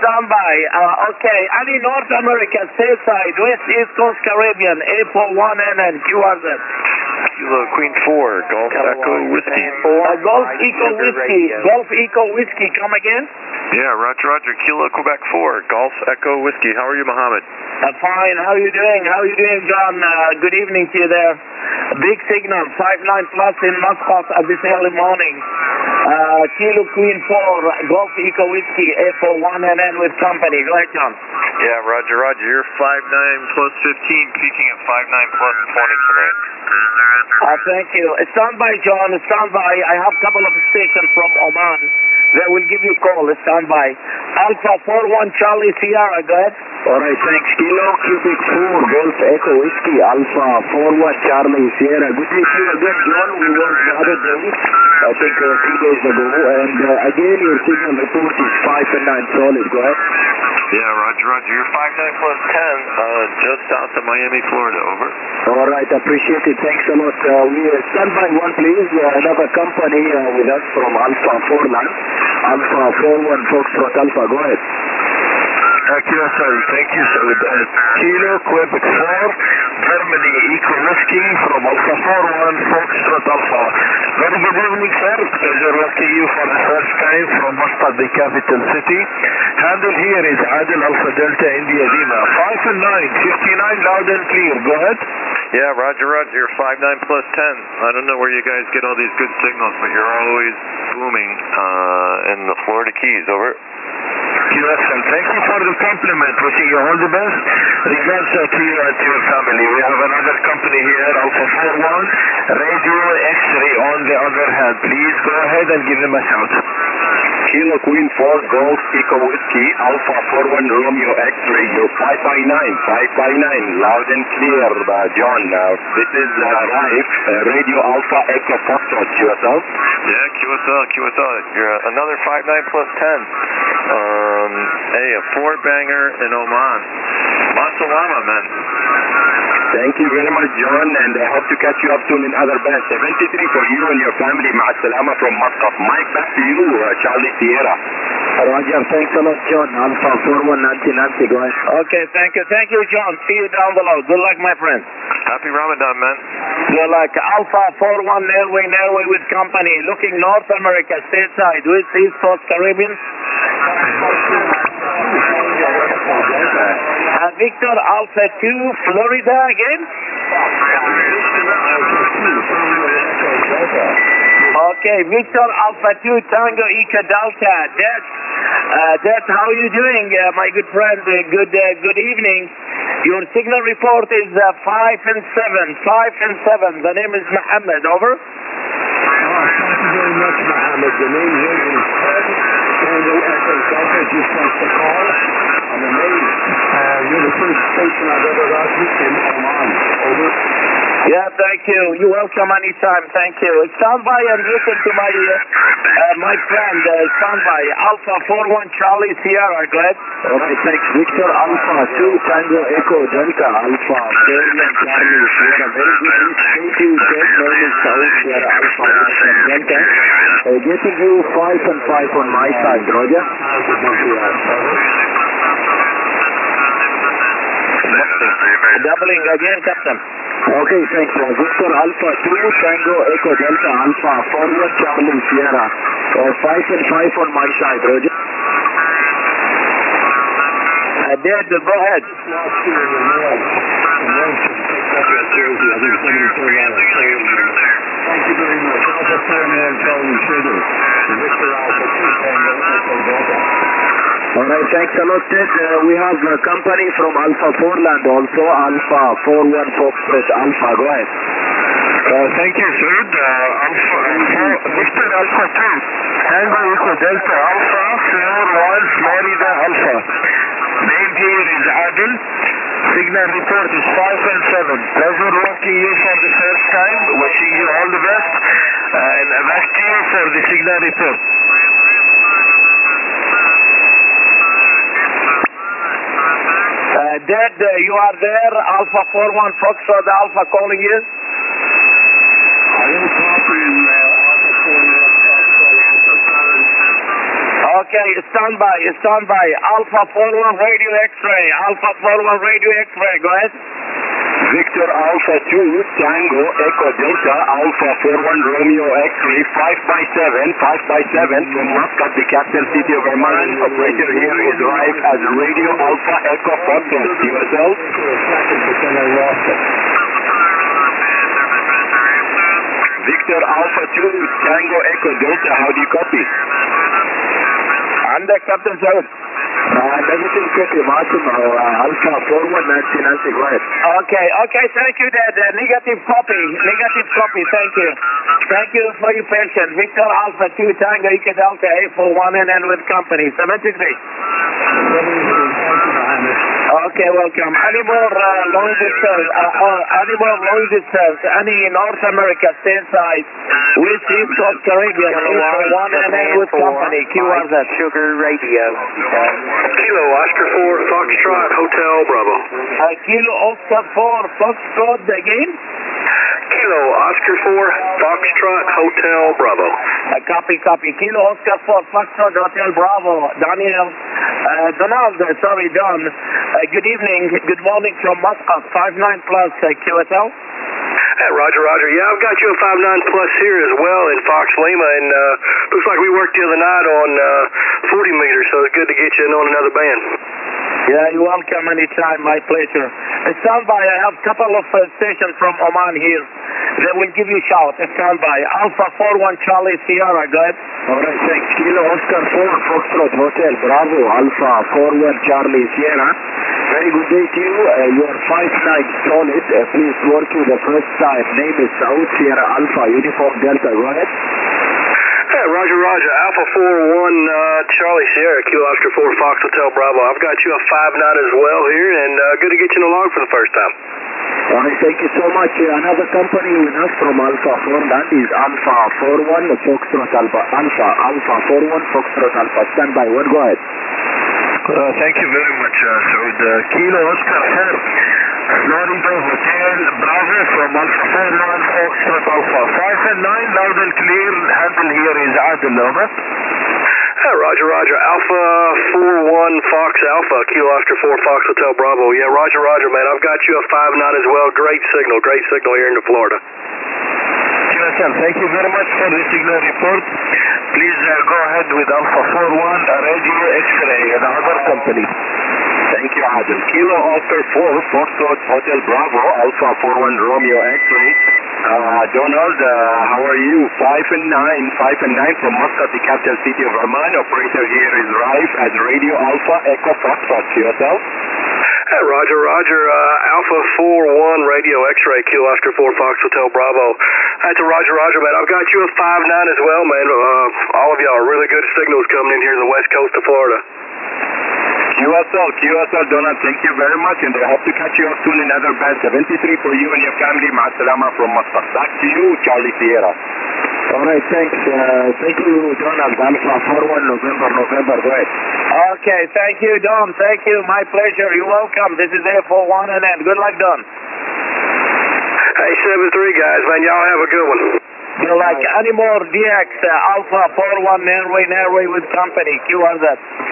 Standby. Okay. Any North America, stateside, West, East Coast, Caribbean, A41NN, QRZ. Kilo Queen 4, Golf Echo Whiskey. Golf Eco Whiskey. Golf Eco Whiskey. Come again? Yeah, Roger. Kilo Quebec 4, Golf Echo Whiskey. How are you, Mohammed? Fine. How are you doing? John? Good evening to you there. Big signal, 59 plus in Muscat at this early morning. Kilo Queen 4, Golf Eco Whiskey, A41NN with company. Go ahead, John. Yeah, Roger. You're 5'9 plus 15, peaking at 5'9 plus 20 tonight. Thank you. Stand by, John. Stand by. I have a couple of stations from Oman. They will give you a call. Stand by. Alpha 41 Charlie Sierra. Go ahead. All right, thanks. Kilo Quebec 4, Golf Echo Whiskey, Alpha 41 Charlie Sierra. Good day to you again, John. We worked the other day, I think 3 days ago, and again your signal report is 5 and 9 solid. Go ahead. Yeah, Roger. You're 5'9 plus 10, just south of Miami, Florida. Over. All right, appreciate it. Thanks a lot. We stand by one, please. Another company with us from Alpha 49, Alpha 41 Foxtrot Alpha. Go ahead. Thank you, sir. Kilo Quebec 4, Germany Eco Whiskey from Alpha 41 Foxtrot Alpha. Very good evening, sir. Pleasure working you for the first time from Muscat, the capital city. Handle here is Adil Alpha Delta India Lima. 5 and 9, 59 loud and clear. Go ahead. Yeah, Roger. You're 5'9 plus 10. I don't know where you guys get all these good signals, but you're always booming in the Florida Keys. Over. Yes, and thank you for the compliment. Wishing you all the best. Regards to you and to your family. We have another company here, Alpha 41, Radio X-Ray on the other hand. Please go ahead and give them a shout. Kilo Queen 4, Golf Eco Whiskey, Alpha 41 Romeo X Radio 559, loud and clear, John. This is Raif, Radio Alpha Echo Foxtrot, QSL. Yeah, QSL. You're another 5'9 plus 10. Hey, a 4-banger in Oman. Masalama, man. Thank you very much, John, and I hope to catch you up soon in other bands. 73 for you and your family. Ma'asalama from Muscat. Mike, back to you, Charlie Sierra. Roger, thanks a lot, John. Alpha 41 Nancy, go ahead. Okay, thank you, John. See you down below. Good luck, my friend. Happy Ramadan, man. Good luck. Alpha 41 Airway with company. Looking North America, stateside, with East Coast, Caribbean. Victor Alpha 2, Florida again. Okay, Victor Alpha 2, Tango Eco Delta. That's how you doing, my good friend? Good evening. Your signal report is 5 and 7. The name is Mohammed. Over. Thank you very much, Mohammed. The name here is Tango Echo Delta. Just like the call. I'm amazed. You're the first station I've ever got in Oman. Over. Yeah, thank you. You're welcome anytime. Thank you. Stand by and listen to my friend. Stand by. Alpha 41 Charlie Sierra. Go ahead. All right, thanks. Victor Alpha 2 Tango Echo Delta Alpha 41 Charlie Sierra. Very good. Thank you. Name is Saud Sierra Alpha Delta. Getting you 5 and 5 on my side, Roger. Doubling again, Captain. Okay, thanks. Victor Alpha 2 Tango Echo Delta Alpha 41 Charlie Sierra. 5 and 5 on my side, Roger. Dad, go ahead. Thank you very much. Alpha 4-man Charlie Sugar. Victor Alpha 2 Tango Echo Delta. All right, thanks a lot, Ted. We have a company from Alpha 4land also, Alpha 41 Foxtrot Alpha. Go ahead. Thank you, sir. Victor Alpha 2, Tango Echo Delta Alpha 41 Florida Alpha. Name here is Adil. Signal report is 5 and 7. Pleasure working you for the first time. Wishing you all the best. And back to you for the signal report. Dad, you are there. Alpha 41 Foxtrot Alpha calling you. I will copy Alpha 41 Foxtrot Alpha. Okay, stand by. Alpha 41 Radio X-ray. Alpha 41 Radio X-ray. Go ahead. Victor Alpha 2 Tango Echo Delta Alpha 41 Romeo X-ray 5x7 from Muscat, the capital city of Oman. Operator here is live as Radio Alpha Echo Foxtrot. QSL. Victor Alpha 2 Tango Echo Delta, how do you copy? Under Captain Sir. Negative copy, Martin. Alpha 41 Nancy, go ahead. Okay, thank you, Dad. Negative copy, thank you. Thank you for your patience. Victor Alpha 2 Tango Echo Delta A41 and with company, 73. Okay, welcome. Any more long distance, any North America stateside with East Coast Caribbean, A41 and with company, QRZ. Sugar Radio. Kilo Oscar 4 Foxtrot Hotel Bravo. Kilo Oscar 4 Foxtrot again? Kilo Oscar 4 Foxtrot Hotel Bravo. Copy. Kilo Oscar 4 Foxtrot Hotel Bravo. Don. Good evening, good morning from Muscat, 59 plus QSL. Roger. Yeah, I've got you a 59 plus here as well in Fox Lima, and looks like we worked the other night on 40 meters, so it's good to get you in on another band. Yeah, you're welcome anytime, my pleasure. Stand by, I have a couple of stations from Oman here. They will give you a shout. Stand by. Alpha 41 Charlie Sierra, go ahead. Alright, thanks. Kilo Oscar 4 Foxtrot Hotel Bravo Alpha 41 Charlie Sierra. Very good day to you. You're 5'9" solid. Please work you the first time. Name is South Sierra Alpha Uniform Delta. Go ahead. Roger. Alpha 41 Charlie Sierra, Kilo Oscar 4 Fox Hotel Bravo. I've got you a 5'9" as well here, and good to get you along for the first time. Alright, thank you so much. Another company with us from Alpha 4 is Alpha 41 Foxtrot Alpha. Alpha 41 Foxtrot Alpha. Stand by. Go ahead. Thank you very much, Saud. Kilo Oscar 4 Florida Hotel Bravo from Alpha 41 Foxtrot Alpha 5 and 9, loud and clear. Handle here is Adil, over. Roger. Alpha 41 Fox Alpha, Kilo Oscar 4 Fox Hotel Bravo. Yeah, Roger, man. I've got you a 5'9" as well. Great signal here in Florida. QSL, thank you very much for the signal report. Please go ahead with Alpha 41 Radio X-ray, another company. Thank you, Adil. Kilo Oscar 4 Foxtrot Hotel Bravo Alpha 41 Romeo X-ray. Donald, how are you? 5 and 9 from Muscat, the capital city of Oman. Operator here is Raif as Radio Alpha Echo Foxtrot. QSL. Roger. Alpha 41 Radio X-ray, Kilo Oscar 4 Fox Hotel Bravo. That's a Roger, man. I've got you a 5'9" as well, man. All of y'all are really good signals coming in here in the west coast of Florida. QSL, Donald, thank you very much, and I hope to catch you up soon in another band. 73 for you and your family. Ma'asalama from Muscat. Back to you, Charlie Sierra. Alright, thanks. Thank you, Donald. Alpha 41 November, go ahead. Okay, thank you, Don. Thank you, my pleasure. You're welcome. This is A41 and good luck, Don. Hey, 73 guys, man. Y'all have a good one. Good luck. Any more DX Alpha 41 Airway with company. QRZ.